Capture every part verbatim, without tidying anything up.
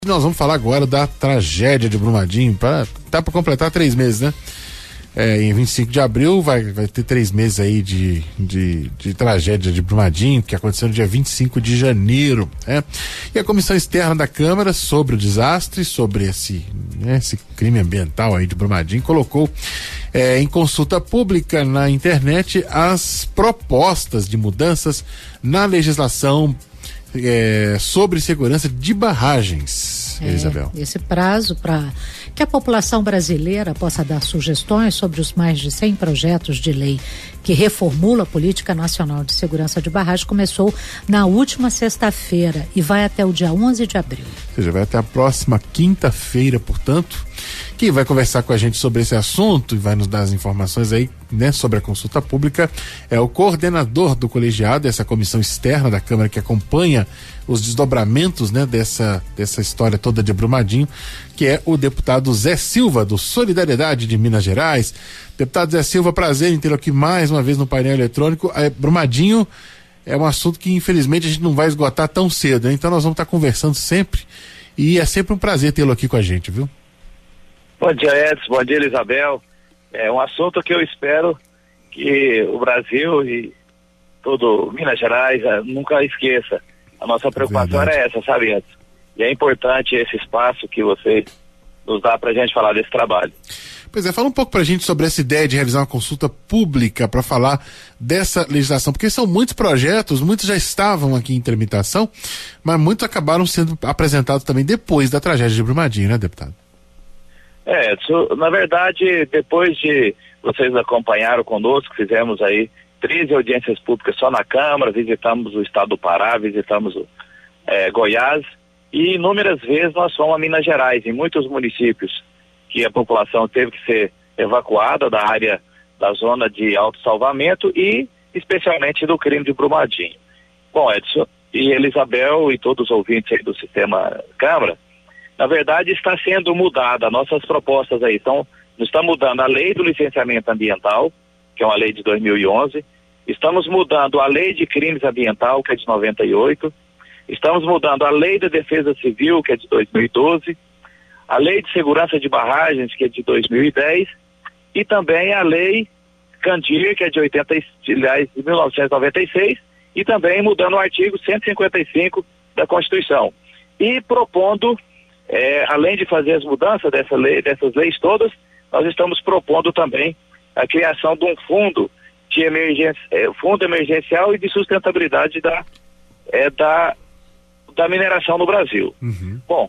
Nós vamos falar agora da tragédia de Brumadinho. Pra, tá para completar três meses, né? É, em vinte e cinco de abril vai, vai ter três meses aí de, de, de tragédia de Brumadinho, que aconteceu no dia vinte e cinco de janeiro, né? E a comissão externa da Câmara sobre o desastre, sobre esse, né, esse crime ambiental aí de Brumadinho, colocou é, em consulta pública na internet as propostas de mudanças na legislação É, sobre segurança de barragens, é, Isabel. Esse prazo para que a população brasileira possa dar sugestões sobre os mais de cem projetos de lei que reformula a Política Nacional de Segurança de Barragens começou na última sexta-feira e vai até o dia onze de abril. Ou seja, vai até a próxima quinta-feira, portanto. Quem vai conversar com a gente sobre esse assunto e vai nos dar as informações aí, né, sobre a consulta pública é o coordenador do colegiado, essa comissão externa da Câmara que acompanha os desdobramentos, né, dessa, dessa história toda de Brumadinho, que é o deputado Zé Silva, do Solidariedade de Minas Gerais. Deputado Zé Silva, prazer em tê-lo aqui mais uma vez no painel eletrônico. É, Brumadinho é um assunto que infelizmente a gente não vai esgotar tão cedo, né? Então nós vamos estar conversando sempre e é sempre um prazer tê-lo aqui com a gente, viu? Bom dia, Edson. Bom dia, Isabel. É um assunto que eu espero que o Brasil e todo Minas Gerais nunca esqueça. A nossa preocupação era essa, sabe, Edson? E é importante esse espaço que você nos dá pra gente falar desse trabalho. Pois é, fala um pouco pra gente sobre essa ideia de realizar uma consulta pública para falar dessa legislação, porque são muitos projetos, muitos já estavam aqui em tramitação, mas muitos acabaram sendo apresentados também depois da tragédia de Brumadinho, né, deputado? É, na verdade, depois de vocês acompanharam conosco, fizemos aí treze audiências públicas só na Câmara, visitamos o estado do Pará, visitamos o, é, Goiás, e inúmeras vezes nós fomos a Minas Gerais, em muitos municípios que a população teve que ser evacuada da área da zona de autossalvamento e especialmente do crime de Brumadinho. Bom, Edson e Elisabel e todos os ouvintes aí do Sistema Câmara, na verdade está sendo mudada nossas propostas aí, então está mudando a lei do licenciamento ambiental, que é uma lei de dois mil e onze, estamos mudando a lei de crimes ambiental, que é de noventa e oito, estamos mudando a lei da defesa civil, que é de dois mil e doze, a lei de segurança de barragens, que é de dois mil e dez, e também a lei Candir, que é de, oitenta, aliás, de mil novecentos e noventa e seis, e também mudando o artigo cento e cinquenta e cinco da Constituição. E propondo, é, além de fazer as mudanças dessa lei, dessas leis todas, nós estamos propondo também a criação de um fundo de emergência, é, fundo emergencial e de sustentabilidade da, é, da, da mineração no Brasil. Uhum. Bom,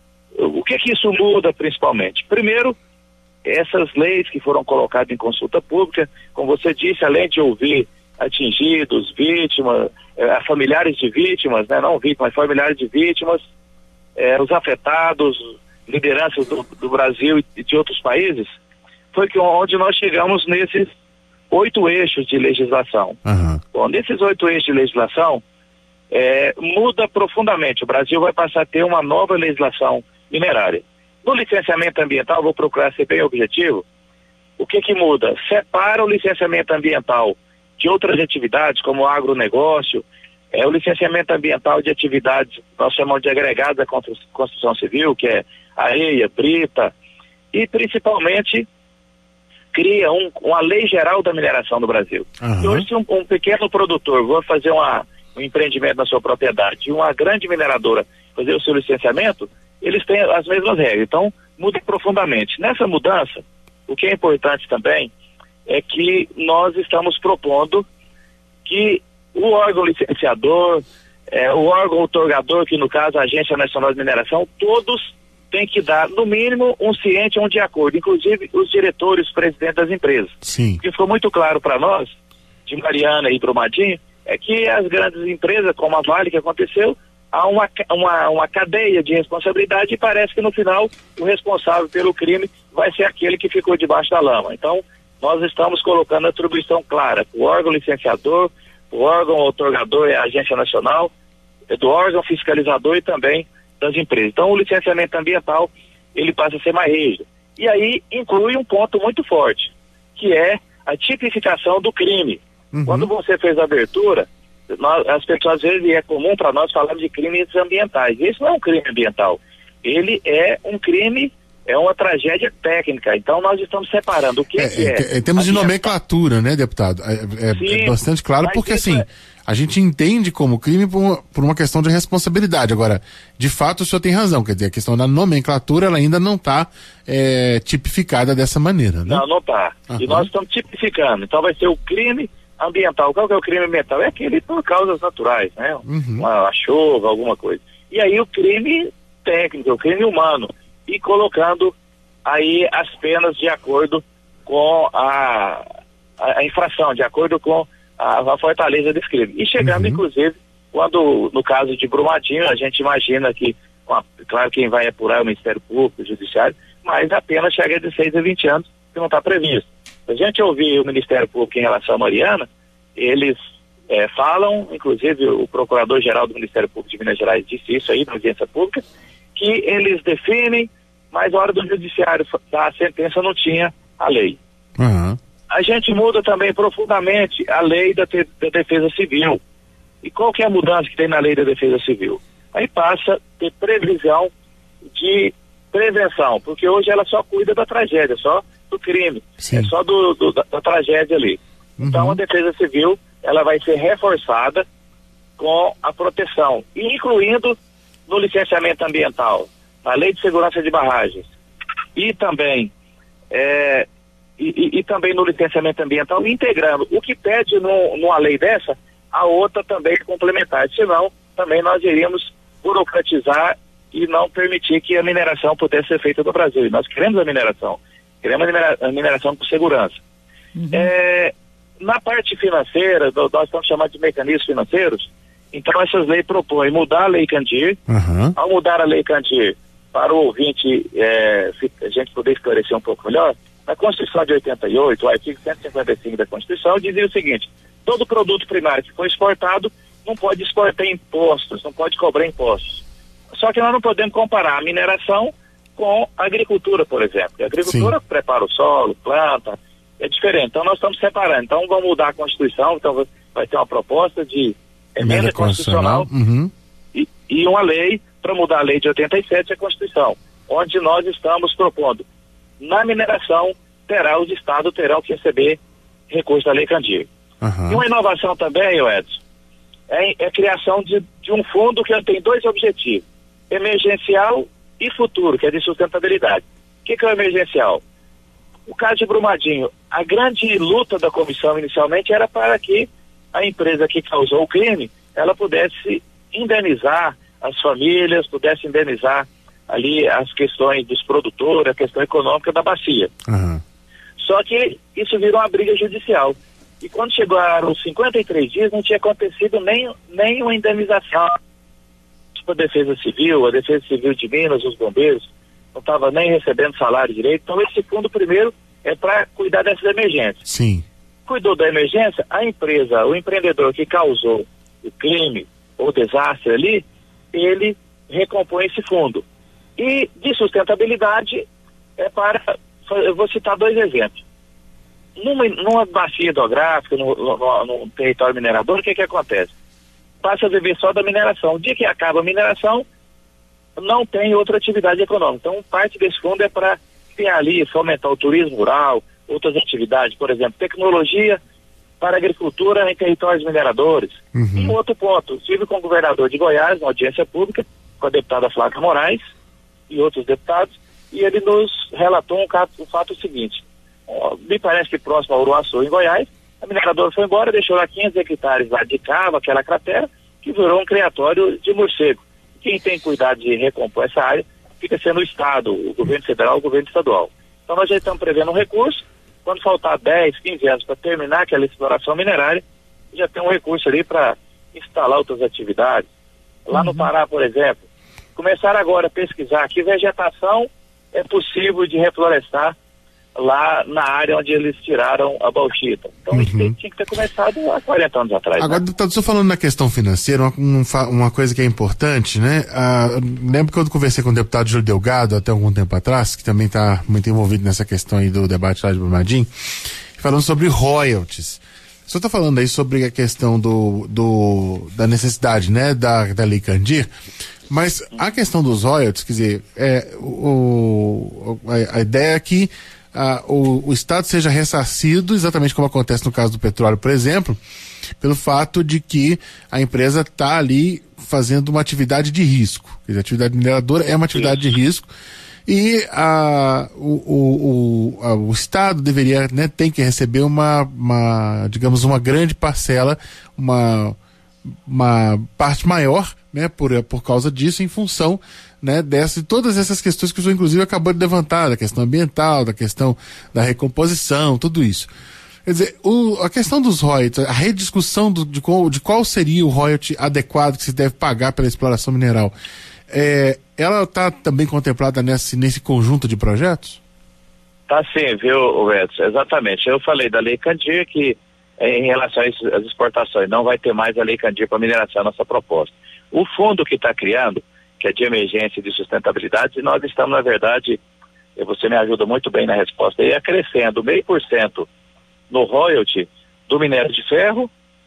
o que que isso muda principalmente? Primeiro, essas leis que foram colocadas em consulta pública, como você disse, além de ouvir atingidos, vítimas, é, familiares de vítimas, né, não vítimas, mas familiares de vítimas, é, os afetados, lideranças do, do Brasil e de outros países, foi que onde nós chegamos nesses oito eixos de legislação. Uhum. Bom, nesses oito eixos de legislação, é, muda profundamente. O Brasil vai passar a ter uma nova legislação minerária. No licenciamento ambiental, vou procurar ser bem objetivo, o que que muda? Separa o licenciamento ambiental de outras atividades, como o agronegócio, é, o licenciamento ambiental de atividades, nós chamamos de agregadas da construção civil, que é areia, brita, e principalmente cria um, uma lei geral da mineração no Brasil. Uhum. E hoje, se um, um pequeno produtor for fazer uma, um empreendimento na sua propriedade e uma grande mineradora fazer o seu licenciamento, eles têm as mesmas regras. Então, muda profundamente. Nessa mudança, o que é importante também é que nós estamos propondo que o órgão licenciador, é, o órgão outorgador, que no caso a Agência Nacional de Mineração, todos têm que dar, no mínimo, um ciente, um de acordo, inclusive os diretores, os presidentes das empresas. Sim. O que ficou muito claro para nós, de Mariana e Brumadinho, é que as grandes empresas, como a Vale, que aconteceu, há uma, uma, uma cadeia de responsabilidade e parece que no final o responsável pelo crime vai ser aquele que ficou debaixo da lama. Então, nós estamos colocando a atribuição clara, o órgão licenciador, o órgão outorgador é a Agência Nacional, do órgão fiscalizador e também das empresas. Então, o licenciamento ambiental, ele passa a ser mais rígido. E aí, inclui um ponto muito forte, que é a tipificação do crime. Uhum. Quando você fez a abertura, nós, as pessoas, às vezes, e é comum para nós falarmos de crimes ambientais. Isso não é um crime ambiental. ele é um crime, é uma tragédia técnica. Então nós estamos separando o que é. É, que é, é temos de nomenclatura, né, deputado? É, é, Sim, é bastante claro, porque assim, é... a gente entende como crime por uma, por uma questão de responsabilidade. Agora, de fato, o senhor tem razão, quer dizer, a questão da nomenclatura, ela ainda não está é, tipificada dessa maneira, né? Não, não está. Uhum. E nós estamos tipificando. Então vai ser o crime ambiental. Qual que é o crime ambiental? É aquele por causas naturais, né? Uhum. Uma, uma chuva, alguma coisa. E aí o crime técnico, o crime humano. E colocando aí as penas de acordo com a, a, a infração, de acordo com a, a fortaleza desse crime. E chegando, uhum. inclusive, quando, no caso de Brumadinho, a gente imagina que, a, claro, quem vai apurar é o Ministério Público, o Judiciário, mas a pena chega de seis a vinte anos, que não está previsto. Se a gente ouvir o Ministério Público em relação a Mariana, eles é, falam, inclusive o Procurador-Geral do Ministério Público de Minas Gerais disse isso aí na audiência pública, que eles definem, mas na hora do Judiciário da sentença não tinha a lei. Uhum. A gente muda também profundamente a lei da, te, da Defesa Civil. E qual que é a mudança que tem na lei da Defesa Civil? Aí passa a ter previsão de prevenção, porque hoje ela só cuida da tragédia, só do crime, Sim. é só do, do, da, da tragédia ali. Uhum. Então a Defesa Civil, ela vai ser reforçada com a proteção, incluindo no licenciamento ambiental, na Lei de Segurança de Barragens e também é, e, e, e também no licenciamento ambiental, integrando o que pede no, numa lei dessa, a outra também complementar, senão também nós iríamos burocratizar e não permitir que a mineração pudesse ser feita no Brasil. E nós queremos a mineração, queremos a, minera, a mineração com segurança. Uhum. É, na parte financeira, nós estamos chamando de mecanismos financeiros, então essas leis propõem mudar a Lei Candir. Uhum. Ao mudar a Lei Candir, para o ouvinte, é, a gente poder esclarecer um pouco melhor, na Constituição de oitenta e oito, o artigo cento e cinquenta e cinco da Constituição dizia o seguinte: todo produto primário que for exportado não pode exportar impostos, não pode cobrar impostos. Só que nós não podemos comparar a mineração com a agricultura, por exemplo. A agricultura Sim. prepara o solo, planta, é diferente. Então nós estamos separando. Então vamos mudar a Constituição, então vai ter uma proposta de emenda constitucional, constitucional uhum. e, e uma lei para mudar a lei de oitenta e sete, a Constituição, onde nós estamos propondo, na mineração, terá os estados terão que receber recurso da Lei Candir. Uhum. E uma inovação também, Edson, é, é a criação de, de um fundo que tem dois objetivos, emergencial e futuro, que é de sustentabilidade. O que, que é o emergencial? O caso de Brumadinho, a grande luta da comissão inicialmente era para que a empresa que causou o crime, ela pudesse indenizar as famílias, pudesse indenizar ali as questões dos produtores, a questão econômica da bacia. Uhum. Só que isso virou uma briga judicial. E quando chegaram os cinquenta e três dias, não tinha acontecido nem, nem uma indenização. Tipo a Defesa Civil, a Defesa Civil de Minas, os bombeiros, não estavam nem recebendo salário direito. Então esse fundo primeiro é para cuidar dessas emergências. Sim. Cuidou da emergência, a empresa, o empreendedor que causou o crime ou desastre ali, ele recompõe esse fundo. E de sustentabilidade é para, eu vou citar dois exemplos. Numa, numa bacia hidrográfica, no, no, no território minerador, o que que acontece? Passa a viver só da mineração. O dia que acaba a mineração, não tem outra atividade econômica. Então, parte desse fundo é para ter ali, fomentar o turismo rural, outras atividades, por exemplo, tecnologia para agricultura em territórios mineradores. Uhum. E um outro ponto, estive com o governador de Goiás, na audiência pública, com a deputada Flávia Moraes e outros deputados, e ele nos relatou um, caso, um fato seguinte: me parece que próximo a Uruaçu, em Goiás, a mineradora foi embora, deixou lá quinhentos hectares lá de cava, aquela cratera, que virou um criatório de morcego. Quem tem cuidado de recompor essa área fica sendo o Estado, o governo federal, o governo estadual. Então nós já estamos prevendo um recurso, quando faltar dez, quinze anos para terminar aquela exploração minerária, já tem um recurso ali para instalar outras atividades. Lá uhum. no Pará, por exemplo, começar agora a pesquisar que vegetação é possível de reflorestar lá na área onde eles tiraram a bauxita. Então uhum. isso tem, tinha que ter começado há quarenta anos atrás. Agora, né? deputado, só falando na questão financeira, uma, uma coisa que é importante, né? Ah, lembro que eu conversei com o deputado Júlio Delgado até algum tempo atrás, que também está muito envolvido nessa questão aí do debate lá de Brumadinho, falando sobre royalties. O senhor está falando aí sobre a questão do, do, da necessidade, né, da, da Lei Candir, Mas a questão dos royalties, quer dizer, é, o, a, a ideia é que a, o, o Estado seja ressarcido, exatamente como acontece no caso do petróleo, por exemplo, pelo fato de que a empresa está ali fazendo uma atividade de risco. Quer dizer, a atividade mineradora é uma atividade de risco e a, o, o, o, a, o Estado deveria, né, tem que receber uma, uma, digamos, uma grande parcela, uma, uma parte maior, né, por, por causa disso, em função, né, dessa, todas essas questões que o senhor inclusive acabou de levantar, da questão ambiental, da questão da recomposição, tudo isso. Quer dizer, o, a questão dos royalties, a rediscussão do, de, qual, de qual seria o royalty adequado que se deve pagar pela exploração mineral, é, ela está também contemplada nesse, nesse conjunto de projetos? Tá sim, viu, Edson? Exatamente. Eu falei da Lei Candir que em relação às exportações não vai ter mais a Lei Candir para mineração, a nossa proposta. O fundo que está criando, que é de emergência e de sustentabilidade, nós estamos, na verdade, você me ajuda muito bem na resposta, aí acrescendo meio por cento no royalty do minério de ferro,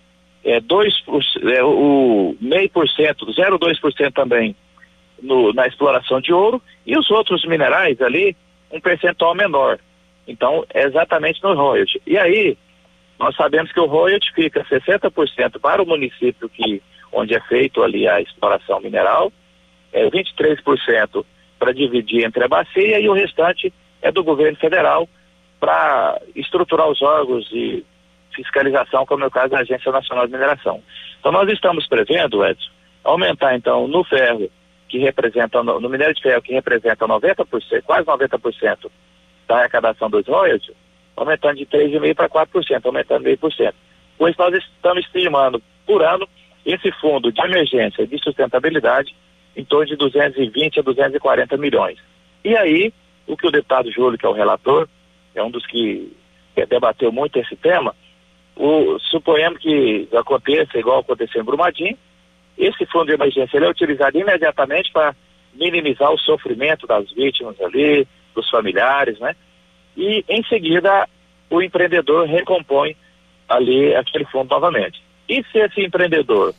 é, dois por cento, é, o meio por cento, zero vírgula dois por cento também no, na exploração de ouro, e os outros minerais ali, um percentual menor. Então, é exatamente no royalty. E aí, nós sabemos que o royalty fica sessenta por cento para o município que, onde é feito ali a exploração mineral, é vinte e três por cento para dividir entre a bacia e o restante é do governo federal para estruturar os órgãos de fiscalização, como é o caso da Agência Nacional de Mineração. Então nós estamos prevendo, Edson, aumentar então no ferro, que representa, no, no minério de ferro, que representa noventa por cento, quase noventa por cento da arrecadação dos royalties, aumentando de três vírgula cinco por cento para quatro por cento, aumentando meio por cento. Pois nós estamos estimando por ano esse fundo de emergência e de sustentabilidade em torno de duzentos e vinte a duzentos e quarenta milhões. E aí, o que o deputado Júlio, que é o relator, é um dos que, que debateu muito esse tema, o, suponhamos que aconteça igual aconteceu em Brumadinho, esse fundo de emergência ele é utilizado imediatamente para minimizar o sofrimento das vítimas ali, dos familiares, né? E em seguida o empreendedor recompõe ali aquele fundo novamente. E se esse empreendedor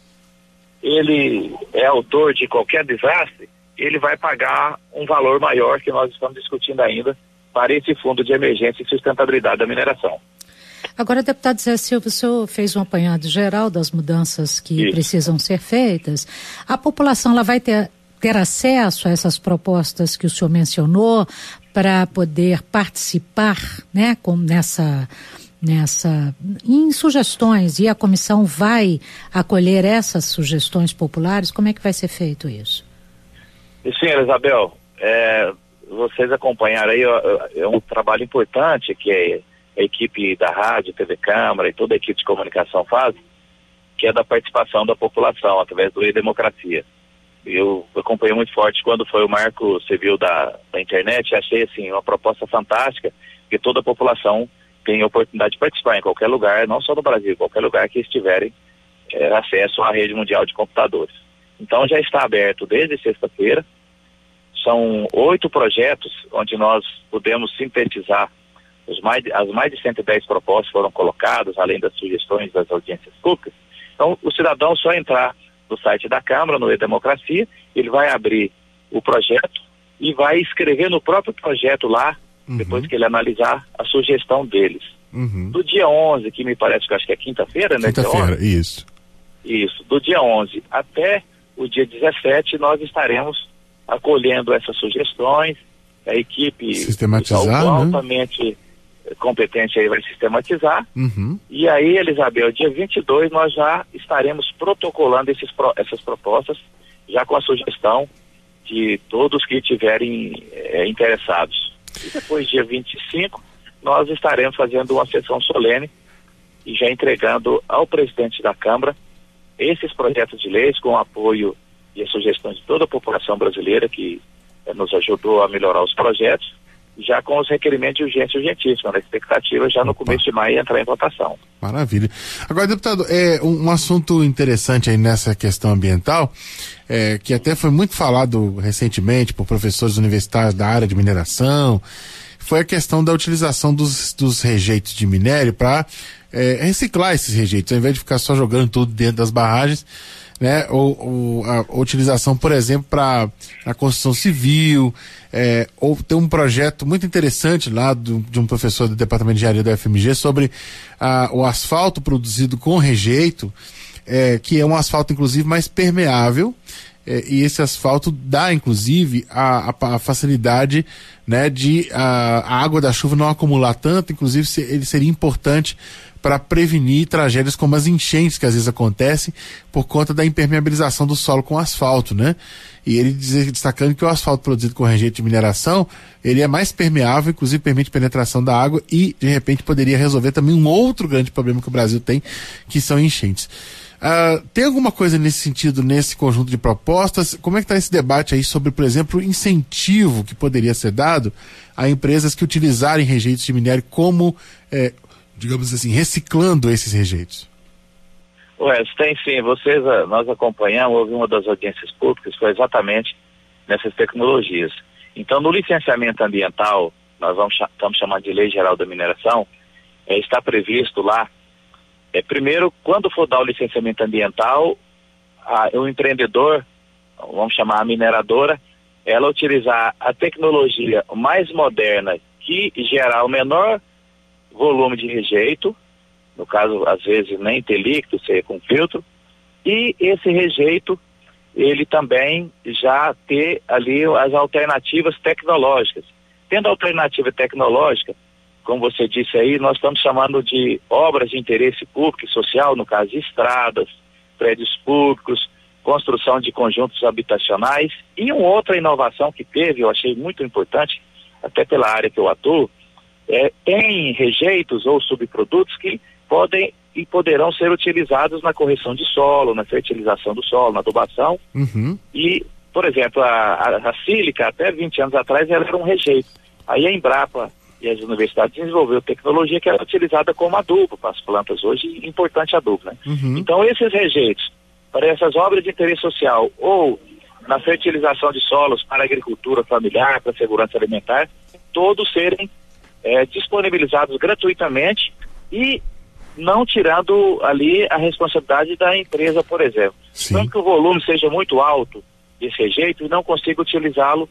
ele é autor de qualquer desastre, ele vai pagar um valor maior que nós estamos discutindo ainda para esse fundo de emergência e sustentabilidade da mineração. Agora, deputado Zé Silva, o senhor fez um apanhado geral das mudanças que Isso. precisam ser feitas. A população ela vai ter, ter acesso a essas propostas que o senhor mencionou para poder participar, né, com, nessa, nessa, em sugestões, e a comissão vai acolher essas sugestões populares? Como é que vai ser feito isso? Sim, Isabel, é, vocês acompanharam aí, é um trabalho importante que é a equipe da rádio, T V Câmara e toda a equipe de comunicação faz, que é da participação da população através do E-Democracia. Eu acompanhei muito forte quando foi o Marco Civil da, da internet e achei assim uma proposta fantástica, que toda a população tem a oportunidade de participar em qualquer lugar, não só no Brasil, qualquer lugar que eles tiverem é, acesso à rede mundial de computadores. Então já está aberto desde sexta-feira, são oito projetos onde nós podemos sintetizar Os mais, as mais de cento e dez propostas foram colocadas, além das sugestões das audiências públicas. Então, o cidadão só entrar no site da Câmara, no E-Democracia, ele vai abrir o projeto e vai escrever no próprio projeto lá, uhum. depois que ele analisar a sugestão deles. Uhum. Do dia onze, que me parece que acho que é quinta-feira, né? Quinta-feira, isso. Isso, do dia onze até o dia dezessete, nós estaremos acolhendo essas sugestões, a equipe sistematizar, altamente né? competente aí vai sistematizar, uhum. e aí, Elisabel, dia vinte e dois nós já estaremos protocolando esses, essas propostas, já com a sugestão de todos que estiverem é, interessados. E depois, dia vinte e cinco, nós estaremos fazendo uma sessão solene e já entregando ao presidente da Câmara esses projetos de leis com o apoio e as sugestões de toda a população brasileira que é, nos ajudou a melhorar os projetos, já com os requerimentos de urgência urgentíssima, na expectativa já no Opa. começo de maio entrar em votação. Maravilha. Agora, deputado, é um, um assunto interessante aí nessa questão ambiental, é, que até foi muito falado recentemente por professores universitários da área de mineração, foi a questão da utilização dos, dos rejeitos de minério para é, reciclar esses rejeitos, ao invés de ficar só jogando tudo dentro das barragens, né, ou, ou a, a utilização, por exemplo, para a construção civil, é, ou tem um projeto muito interessante lá do, de um professor do Departamento de Engenharia da U F M G sobre a, o asfalto produzido com rejeito, é, que é um asfalto, inclusive, mais permeável, é, e esse asfalto dá, inclusive, a, a, a facilidade, né, de a, a água da chuva não acumular tanto, inclusive se, ele seria importante para prevenir tragédias como as enchentes que às vezes acontecem por conta da impermeabilização do solo com asfalto, né? E ele diz, destacando que o asfalto produzido com rejeito de mineração, ele é mais permeável, inclusive permite penetração da água e, de repente, poderia resolver também um outro grande problema que o Brasil tem, que são enchentes. Uh, tem alguma coisa nesse sentido, nesse conjunto de propostas? Como é que está esse debate aí sobre, por exemplo, o incentivo que poderia ser dado a empresas que utilizarem rejeitos de minério como... Eh, digamos assim, reciclando esses rejeitos? Ué, tem sim. Vocês, nós acompanhamos, houve uma das audiências públicas, foi exatamente nessas tecnologias. Então, no licenciamento ambiental, nós vamos, estamos chamando de Lei Geral da Mineração, é, está previsto lá, é, primeiro, quando for dar o licenciamento ambiental, a, o empreendedor, vamos chamar a mineradora, ela utilizar a tecnologia mais moderna que gerar o menor volume de rejeito, no caso, às vezes, nem ter líquido, ser com filtro, e esse rejeito, ele também já ter ali as alternativas tecnológicas. Tendo alternativa tecnológica, como você disse aí, nós estamos chamando de obras de interesse público e social, no caso de estradas, prédios públicos, construção de conjuntos habitacionais, e uma outra inovação que teve, eu achei muito importante, até pela área que eu atuo, É, tem rejeitos ou subprodutos que podem e poderão ser utilizados na correção de solo, na fertilização do solo, na adubação. Uhum. E, por exemplo, a, a, a sílica, até vinte anos atrás, ela era um rejeito. Aí a Embrapa e as universidades desenvolveu tecnologia que era utilizada como adubo para as plantas hoje, importante adubo, né? Uhum. Então, esses rejeitos, para essas obras de interesse social ou na fertilização de solos para a agricultura familiar, para a segurança alimentar, todos serem É, disponibilizados gratuitamente e não tirando ali a responsabilidade da empresa, por exemplo. Sim. Não que o volume seja muito alto desse rejeito e não consiga utilizá-lo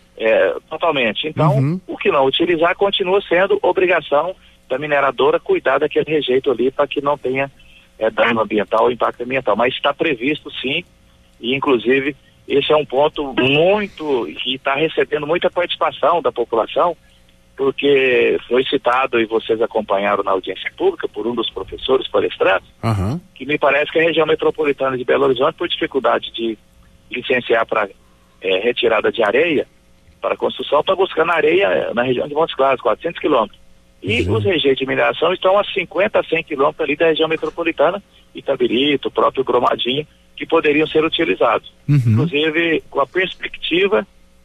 é, totalmente. Então, uhum. o que não utilizar continua sendo obrigação da mineradora cuidar daquele rejeito ali para que não tenha é, dano ambiental ou impacto ambiental. Mas está previsto sim, e inclusive esse é um ponto muito que está recebendo muita participação da população, porque foi citado, e vocês acompanharam na audiência pública, por um dos professores palestrantes, uhum. que me parece que a região metropolitana de Belo Horizonte, por dificuldade de licenciar para é, retirada de areia, para construção, está buscando areia na região de Montes Claros, quatrocentos quilômetros. E uhum. os rejeitos de mineração estão a cinquenta a cem quilômetros ali da região metropolitana, Itabirito, o próprio Brumadinho, que poderiam ser utilizados. Uhum. Inclusive, com a perspectiva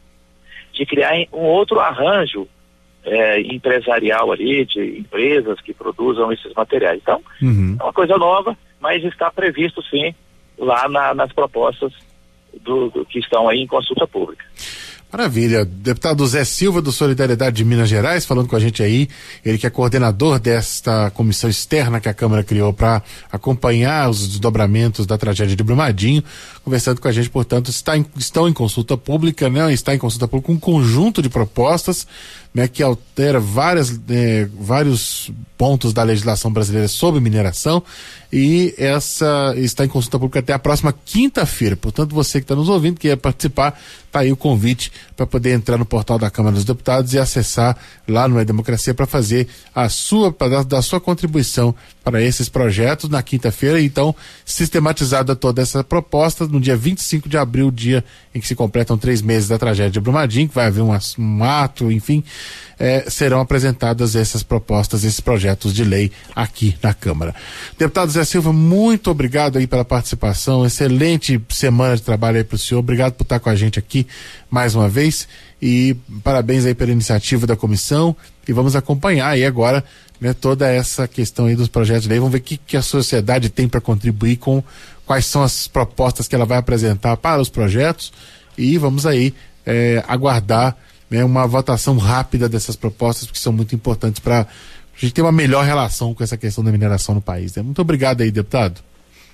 de criar um outro arranjo É, empresarial ali, de empresas que produzam esses materiais. Então, uhum. é uma coisa nova, mas está previsto sim lá na, nas propostas do, do, que estão aí em consulta pública. Maravilha. Deputado Zé Silva, do Solidariedade de Minas Gerais, falando com a gente aí, ele que é coordenador desta comissão externa que a Câmara criou para acompanhar os desdobramentos da tragédia de Brumadinho, conversando com a gente, portanto, está em, estão em consulta pública, né? Está em consulta pública um conjunto de propostas, né, que altera várias, eh, vários pontos da legislação brasileira sobre mineração, e essa está em consulta pública até a próxima quinta-feira. Portanto, você que está nos ouvindo, que quer participar, está aí o convite para poder entrar no portal da Câmara dos Deputados e acessar lá no É Democracia para fazer a sua, para dar, dar sua contribuição para esses projetos na quinta-feira. Então, sistematizada toda essa proposta, no dia vinte e cinco de abril, dia em que se completam três meses da tragédia de Brumadinho, que vai haver um, um ato, enfim, é, serão apresentadas essas propostas, esses projetos de lei aqui na Câmara. Deputado Zé Silva, muito obrigado aí pela participação, excelente semana de trabalho aí para o senhor, obrigado por estar com a gente aqui mais uma vez e parabéns aí pela iniciativa da comissão, e vamos acompanhar aí agora, né, toda essa questão aí dos projetos de lei, vamos ver o que, que a sociedade tem para contribuir com, quais são as propostas que ela vai apresentar para os projetos, e vamos aí é, aguardar, né, uma votação rápida dessas propostas, porque são muito importantes para a gente ter uma melhor relação com essa questão da mineração no país, né? Muito obrigado aí, deputado.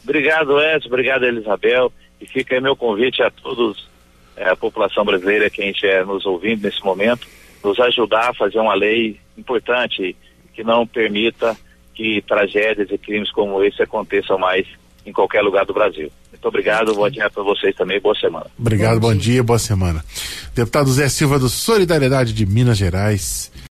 Obrigado, Edson, obrigado, Elisabel, e fica aí meu convite a todos, é, a população brasileira que a gente é nos ouvindo nesse momento, nos ajudar a fazer uma lei importante que não permita que tragédias e crimes como esse aconteçam mais em qualquer lugar do Brasil. Muito obrigado, bom dia para vocês também, boa semana. Obrigado, bom dia, bom dia boa semana. Deputado Zé Silva do Solidariedade de Minas Gerais.